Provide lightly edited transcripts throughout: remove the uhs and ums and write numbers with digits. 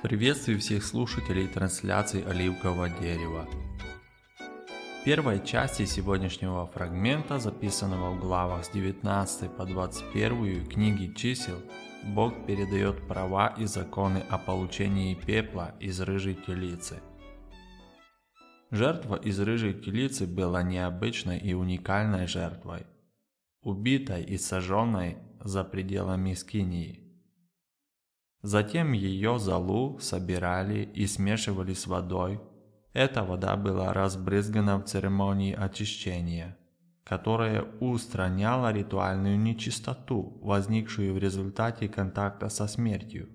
Приветствую всех слушателей трансляции «Оливкового дерева». В первой части сегодняшнего фрагмента, записанного в главах с 19 по 21 книги чисел, Бог передает права и законы о получении пепла из рыжей телицы. Жертва из рыжей телицы была необычной и уникальной жертвой, убитой и сожженной за пределами скинии. Затем ее золу собирали и смешивали с водой. Эта вода была разбрызгана в церемонии очищения, которая устраняла ритуальную нечистоту, возникшую в результате контакта со смертью.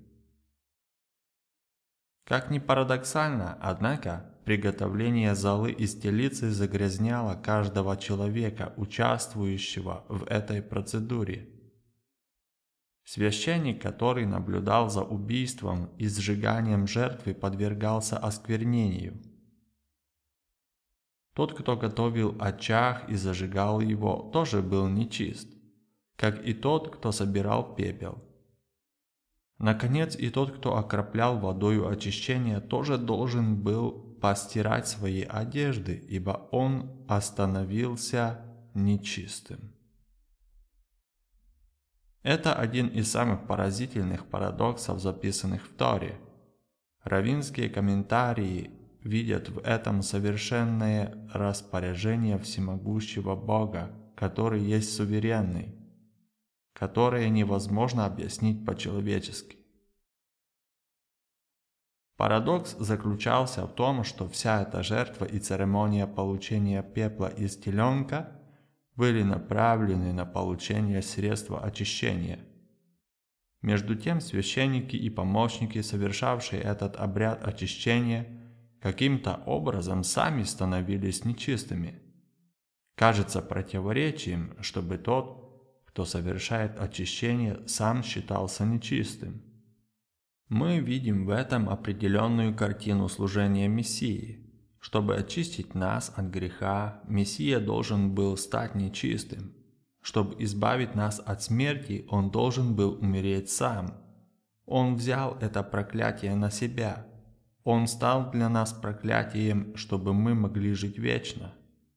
Как ни парадоксально, однако, приготовление золы из телицы загрязняло каждого человека, участвующего в этой процедуре. Священник, который наблюдал за убийством и сжиганием жертвы, подвергался осквернению. Тот, кто готовил очаг и зажигал его, тоже был нечист, как и тот, кто собирал пепел. Наконец, и тот, кто окроплял водою очищения, тоже должен был постирать свои одежды, ибо он остановился нечистым. Это один из самых поразительных парадоксов, записанных в Торе. Раввинские комментарии видят в этом совершенное распоряжение всемогущего Бога, который есть суверенный, которое невозможно объяснить по-человечески. Парадокс заключался в том, что вся эта жертва и церемония получения пепла из теленка были направлены на получение средства очищения. Между тем священники и помощники, совершавшие этот обряд очищения, каким-то образом сами становились нечистыми. Кажется противоречием, чтобы тот, кто совершает очищение, сам считался нечистым. Мы видим в этом определенную картину служения Мессии. Чтобы очистить нас от греха, Мессия должен был стать нечистым. Чтобы избавить нас от смерти, Он должен был умереть сам. Он взял это проклятие на себя. Он стал для нас проклятием, чтобы мы могли жить вечно.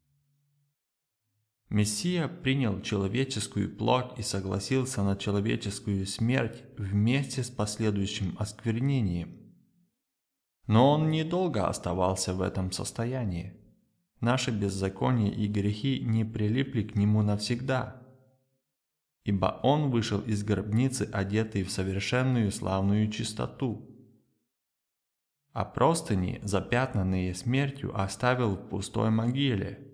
Мессия принял человеческую плоть и согласился на человеческую смерть вместе с последующим осквернением. Но он недолго оставался в этом состоянии. Наши беззакония и грехи не прилипли к нему навсегда, ибо он вышел из гробницы, одетый в совершенную славную чистоту, а простыни, запятнанные смертью, оставил в пустой могиле.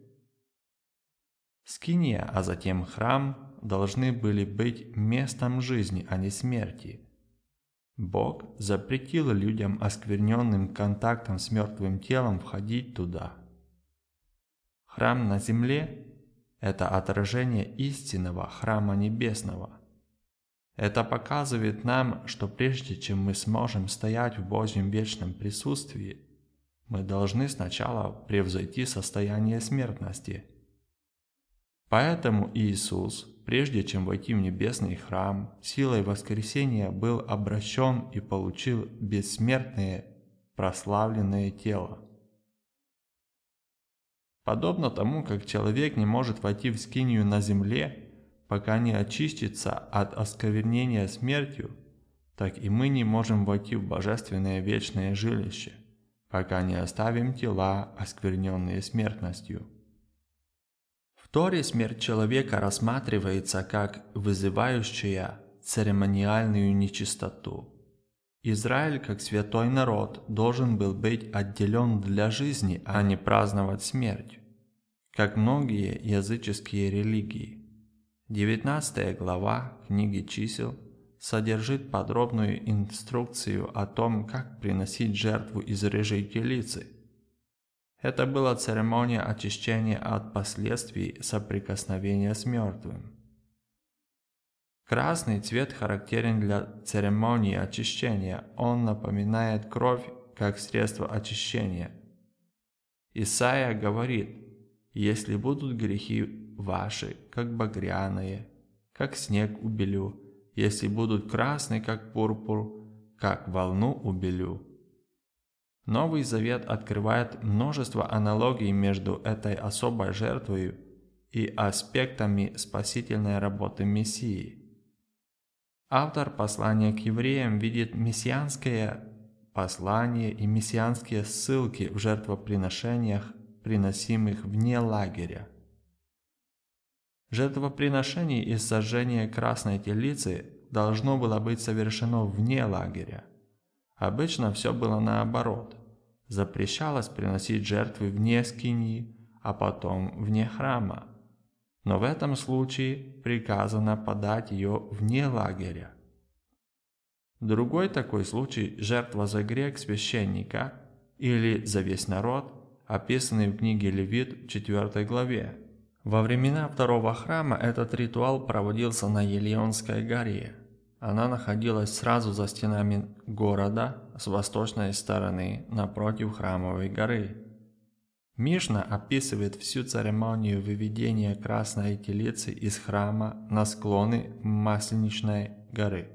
Скиния, а затем храм должны были быть местом жизни, а не смерти. Бог запретил людям, оскверненным контактом с мертвым телом, входить туда. Храм на земле – это отражение истинного храма небесного. Это показывает нам, что прежде чем мы сможем стоять в Божьем вечном присутствии, мы должны сначала превзойти состояние смертности. Поэтому Иисус, прежде чем войти в небесный храм, силой воскресения был обращен и получил бессмертное прославленное тело. Подобно тому, как человек не может войти в скинию на земле, пока не очистится от осквернения смертью, так и мы не можем войти в божественное вечное жилище, пока не оставим тела, оскверненные смертностью. В Торе смерть человека рассматривается как вызывающая церемониальную нечистоту. Израиль, как святой народ, должен был быть отделен для жизни, а не праздновать смерть, как многие языческие религии. 19 глава книги чисел содержит подробную инструкцию о том, как приносить жертву из рыжей телицы. Это была церемония очищения от последствий соприкосновения с мертвым. Красный цвет характерен для церемонии очищения, он напоминает кровь как средство очищения. Исайя говорит: «Если будут грехи ваши, как багряные, как снег убелю, если будут красны, как пурпур, как волну убелю, Новый Завет открывает множество аналогий между этой особой жертвой и аспектами спасительной работы Мессии. Автор послания к евреям видит мессианское послание и мессианские ссылки в жертвоприношениях, приносимых вне лагеря. Жертвоприношение из сожжения красной телицы должно было быть совершено вне лагеря. Обычно все было наоборот. Запрещалось приносить жертвы вне скинии, а потом вне храма. Но в этом случае приказано подать ее вне лагеря. Другой такой случай – жертва за грех священника или за весь народ, описанный в книге Левит в 4 главе. Во времена второго храма этот ритуал проводился на Елеонской горе. Она находилась сразу за стенами города с восточной стороны напротив храмовой горы. Мишна описывает всю церемонию выведения красной телицы из храма на склоны Масленичной горы.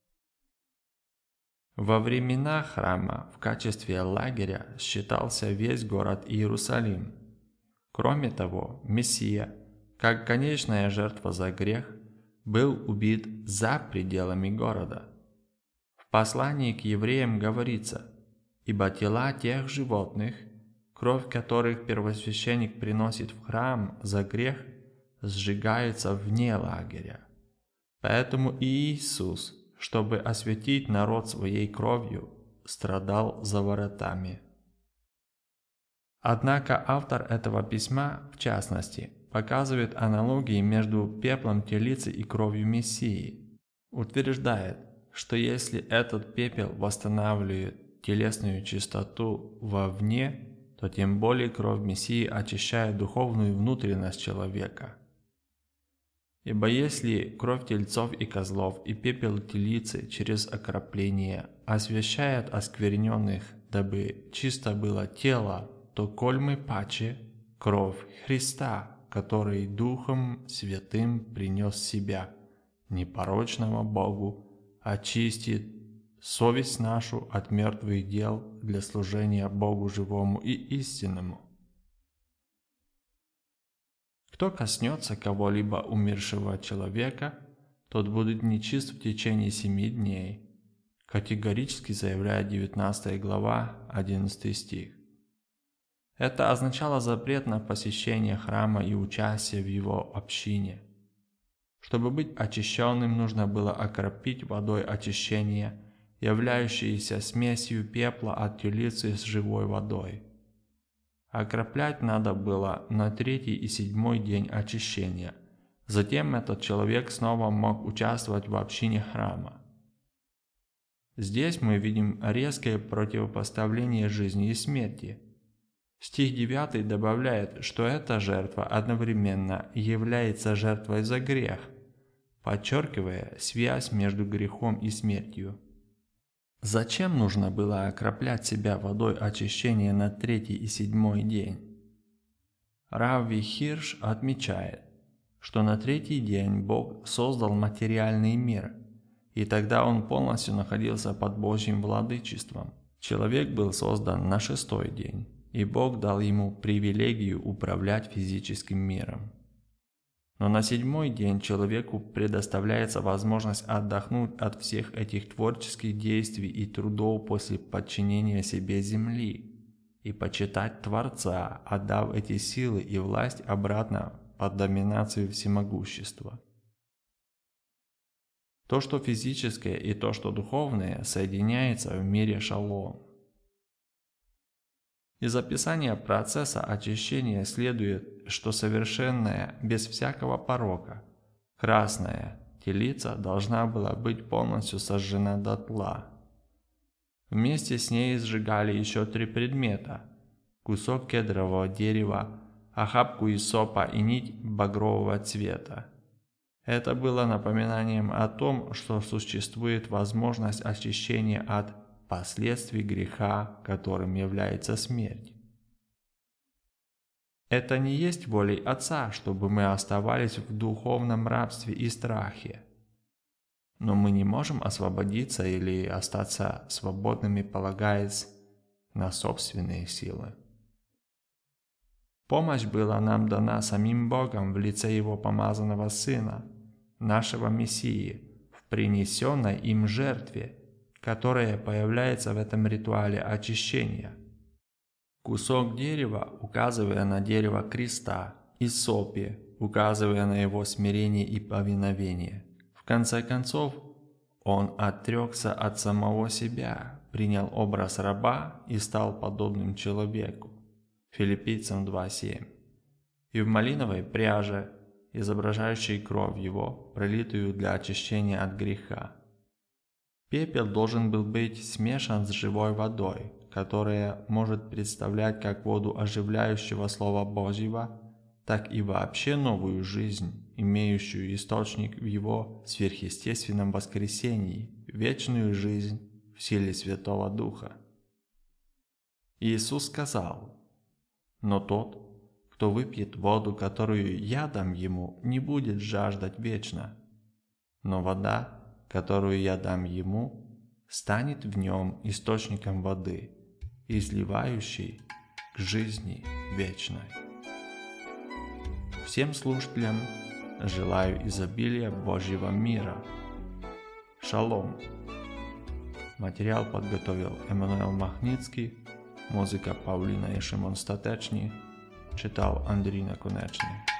Во времена храма в качестве лагеря считался весь город Иерусалим. Кроме того, Мессия, как конечная жертва за грех, был убит за пределами города. В послании к евреям говорится: «Ибо тела тех животных, кровь которых первосвященник приносит в храм за грех, сжигается вне лагеря». Поэтому и Иисус, чтобы осветить народ своей кровью, страдал за воротами. Однако автор этого письма, в частности, показывает аналогии между пеплом телицы и кровью Мессии. Утверждает, что если этот пепел восстанавливает телесную чистоту вовне, то тем более кровь Мессии очищает духовную внутренность человека. Ибо если кровь тельцов и козлов и пепел телицы через окропление освящает оскверненных, дабы чисто было тело, то кольмы паче кровь Христа, который Духом Святым принес себя, непорочного Богу, очистит совесть нашу от мертвых дел для служения Богу живому и истинному. Кто коснется кого-либо умершего человека, тот будет нечист в течение 7 дней, категорически заявляет 19 глава, 11 стих. Это означало запрет на посещение храма и участие в его общине. Чтобы быть очищенным, нужно было окропить водой очищения, являющейся смесью пепла от телицы с живой водой. Окроплять надо было на 3-й и 7-й день очищения. Затем этот человек снова мог участвовать в общине храма. Здесь мы видим резкое противопоставление жизни и смерти. Стих 9 добавляет, что эта жертва одновременно является жертвой за грех, подчеркивая связь между грехом и смертью. Зачем нужно было окроплять себя водой очищения на 3-й и 7-й день? Равви Хирш отмечает, что на 3-й день Бог создал материальный мир, и тогда он полностью находился под Божьим владычеством. Человек был создан на 6-й день, и Бог дал ему привилегию управлять физическим миром. Но на 7-й день человеку предоставляется возможность отдохнуть от всех этих творческих действий и трудов после подчинения себе земли и почитать Творца, отдав эти силы и власть обратно под доминацию всемогущества. То, что физическое, и то, что духовное, соединяется в мире шалом. Из описания процесса очищения следует, что совершенная, без всякого порока, красная телица должна была быть полностью сожжена дотла. Вместе с ней сжигали еще 3 предмета: кусок кедрового дерева, охапку исопа и нить багрового цвета. Это было напоминанием о том, что существует возможность очищения от последствий греха, которым является смерть. Это не есть волей Отца, чтобы мы оставались в духовном рабстве и страхе. Но мы не можем освободиться или остаться свободными, полагаясь на собственные силы. Помощь была нам дана самим Богом в лице Его помазанного Сына, нашего Мессии, в принесенной им жертве, которая появляется в этом ритуале очищения. Кусок дерева, указывая на дерево креста, и сопи, указывая на его смирение и повиновение. В конце концов, он отрекся от самого себя, принял образ раба и стал подобным человеку. Филиппийцам 2:7. И в малиновой пряже, изображающей кровь его, пролитую для очищения от греха. Пепел должен был быть смешан с живой водой, которая может представлять как воду оживляющего Слова Божьего, так и вообще новую жизнь, имеющую источник в Его сверхъестественном воскресении, вечную жизнь в силе Святого Духа. Иисус сказал: «Но тот, кто выпьет воду, которую я дам ему, не будет жаждать вечно, но вода, которую я дам ему, станет в нем источником воды, изливающей к жизни вечной». Всем слушателям желаю изобилия Божьего мира. Шалом! Материал подготовил Еммануел Махницький, музыка Павліна і Шимон Статечні, читав Андрій Наконечний.